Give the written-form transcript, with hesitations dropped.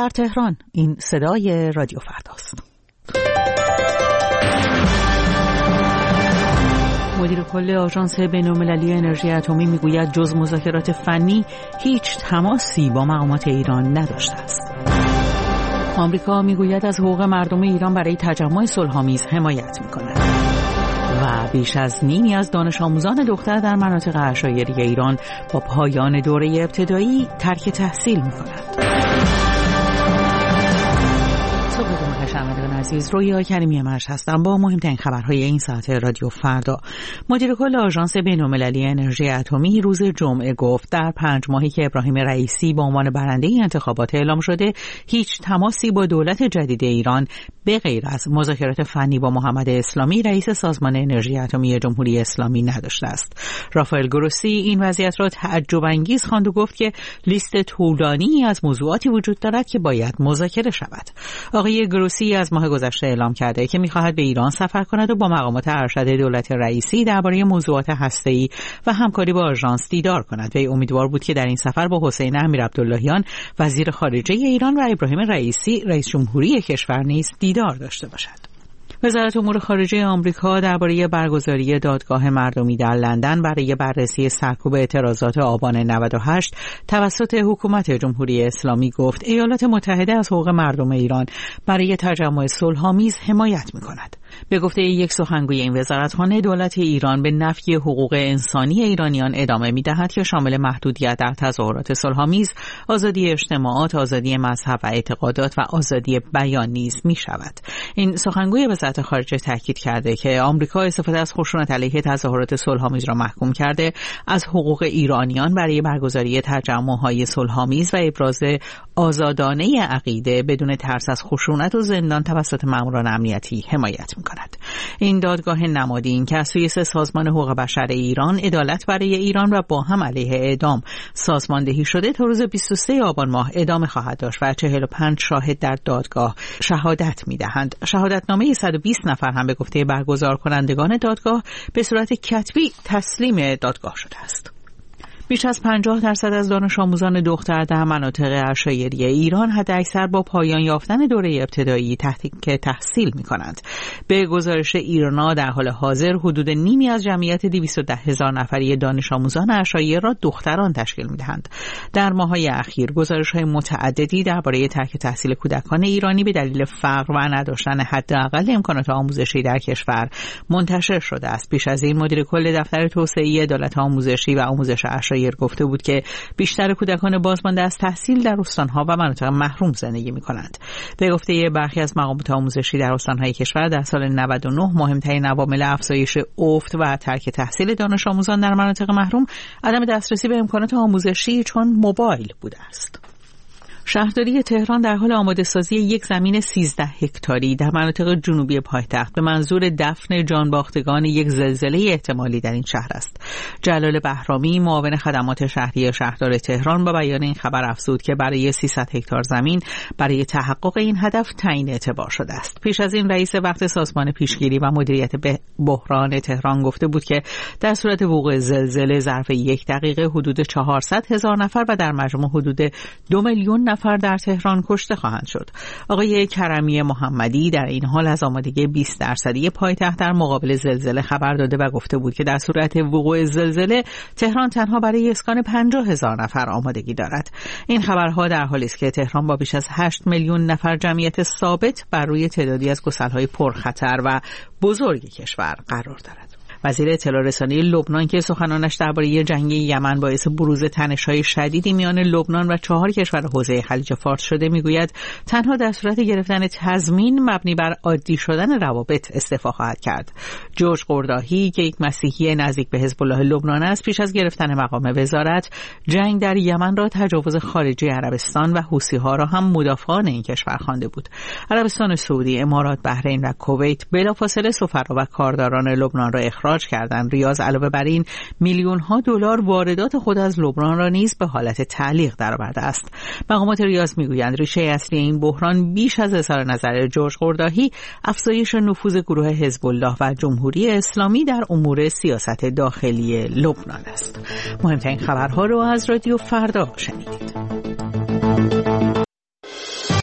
در تهران. این صدای رادیو فرداست. مدیر کل آژانس بین‌المللی انرژی اتمی میگوید جز مذاکرات فنی هیچ تماسی با مقامات ایران نداشته است. آمریکا میگوید از حقوق مردم ایران برای تجمع صلح‌آمیز حمایت می‌کند. و بیش از نیمی از دانش آموزان دختر در مناطق عشایری ایران با پایان دوره ابتدایی ترک تحصیل می‌کنند. شنوندگان عزیز، رویا کریمی مرش هستم با مهمترین خبرهای این ساعت رادیو فردا. مدیر کل آژانس بین‌المللی انرژی اتمی روز جمعه گفت در 5 ماهی که ابراهیم رئیسی به عنوان برنده انتخابات اعلام شده هیچ تماسی با دولت جدید ایران به غیر از مذاکرات فنی با محمد اسلامی رئیس سازمان انرژی اتمی جمهوری اسلامی نداشته است. رافائل گروسی این وضعیت را تعجب انگیز خواند و گفت که لیست طولانی از موضوعاتی وجود دارد که باید مذاکره شود. آقای گروسی از ماه گذشته اعلام کرده که می‌خواهد به ایران سفر کند و با مقامات ارشد دولت رئیسی درباره موضوعات هسته‌ای و همکاری با آژانس دیدار کند. وی امیدوار بود که در این سفر با حسین امیرعبداللهیان وزیر خارجه ایران و ابراهیم رئیسی رئیس جمهوری کشور نیز دیدار داشته باشد. وزارت امور خارجه آمریکا درباره برگزاری دادگاه مردمی در لندن برای بررسی سرکوب اعتراضات آبان 98 توسط حکومت جمهوری اسلامی گفت ایالات متحده از حقوق مردم ایران برای تجمع صلح‌آمیز حمایت می‌کند. به گفته یک سخنگوی این وزارتخانه دولت ایران به نفی حقوق انسانی ایرانیان ادامه می‌دهد که شامل محدودیت در تظاهرات صلح‌آمیز، آزادی اجتماعات، آزادی مذهب و اعتقادات و آزادی بیان نیز می‌شود. این سخنگوی وزارت خارجه تاکید کرده که آمریکا استفاده از خشونت علیه تظاهرات صلح‌آمیز را محکوم کرده، از حقوق ایرانیان برای برگزاری تجمع‌های صلح‌آمیز و ابراز آزادانه عقیده بدون ترس از خشونت و زندان توسط ماموران امنیتی حمایت می‌کند. این دادگاه نمادین که از سوی سازمان حقوق بشر ایران، عدالت برای ایران و با هم علیه اعدام سازماندهی شده تا روز 23 آبان ماه ادامه خواهد داشت و 45 شاهد در دادگاه شهادت می‌دهند. شهادتنامه 120 نفر هم به گفته برگزار کنندگان دادگاه به صورت کتبی تسلیم دادگاه شده است. بیش از 50% از دانش آموزان دختر در مناطق عشایری ایران حداکثر با پایان یافتن دوره ابتدایی تحصیل می‌کنند. به گزارش ایرنا در حال حاضر حدود نیمی از جمعیت 210,000 نفری دانش آموزان عشایر را دختران تشکیل می‌دهند. در ماه‌های اخیر گزارش‌های متعددی درباره ترک تحصیل کودکان ایرانی به دلیل فقر و نداشتن حداقل امکانات آموزشی در کشور منتشر شده است. پیش از این مدیر کل دفتر توسعه عدالت آموزشی و آموزش گفته بود که بیشتر کودکان بازمانده از تحصیل در استان‌ها و مناطق محروم زندگی می‌کنند. به گفته برخی از مقامات آموزشی در استان‌های کشور در سال 99 مهمترین عوامل افزایش افت و ترک تحصیل دانش آموزان در مناطق محروم عدم دسترسی به امکانات آموزشی چون موبایل بوده است. شهرداری تهران در حال آماده سازی یک زمین 13 هکتاری در مناطق جنوبی پایتخت به منظور دفن جانباختگان یک زلزله احتمالی در این شهر است. جلال بهرامی معاون خدمات شهری شهردار تهران با بیان این خبر افزود که برای 300 هکتار زمین برای تحقق این هدف تعیین اعتبار شده است. پیش از این رئیس وقت سازمان پیشگیری و مدیریت بحران تهران گفته بود که در صورت وقوع زلزله ظرف 1 دقیقه حدود 400,000 نفر و در مجموع حدود 2 میلیون نفر در تهران کشته خواهند شد. آقای کرمی محمدی در این حال از آمادگی 20% پایتخت در مقابل زلزله خبر داده و گفته بود که در صورت وقوع زلزله تهران تنها برای اسکان 50,000 نفر آمادگی دارد. این خبرها در حالی است که تهران با بیش از 8 میلیون نفر جمعیت ثابت بر روی تعدادی از گسل‌های پرخطر و بزرگ کشور قرار دارد. وزیر اطلاع رسانی لبنان که سخنانش درباره جنگ یمن باعث بروز تنش‌های شدیدی میان لبنان و 4 کشور حوزه خلیج فارس شده میگوید تنها در صورت گرفتن تضمین مبنی بر عادی شدن روابط استعفا خواهد کرد. جورج قرداهی که یک مسیحی نزدیک به حزب الله لبنان است پیش از گرفتن مقام وزارت جنگ در یمن را تجاوز خارجی عربستان و حوثی‌ها را هم مدافعان این کشور خوانده بود. عربستان سعودی، امارات، بحرین و کویت بلافاصله سفرا و کارداران لبنان را اخراج کردند. ریاض علاوه بر این میلیون‌ها دلار واردات خود از لبنان را نیز به حالت تعلیق درآورده است. مقامات ریاض میگویند ریشه اصلی این بحران بیش از اظهار نظر جورج قرداهی افزایش نفوذ گروه حزب الله و جمهوری اسلامی در امور سیاست داخلی لبنان است. مهمترین خبرها را از رادیو فردا شنیدید.